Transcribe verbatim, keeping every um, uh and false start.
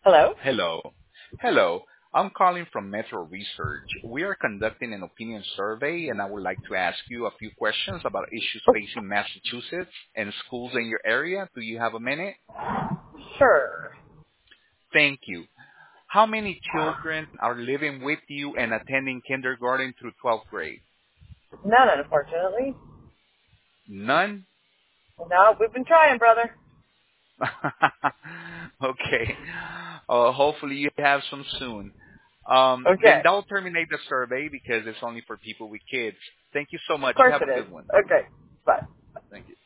Hello? Hello. Hello. I'm calling from Metro Research. We are conducting an opinion survey, and I would like to ask you a few questions about issues Oh, facing Massachusetts and schools in your area. Do you have a minute? sure. Thank you. How many children are living with you and attending kindergarten through twelfth grade? None, unfortunately. None? No, we've been trying, brother. Okay. Uh, hopefully you have some soon. Um, then Okay. that'll terminate the survey because it's only for people with kids. Thank you so Of much. You course have it a is. good one. Okay. Bye. Thank you.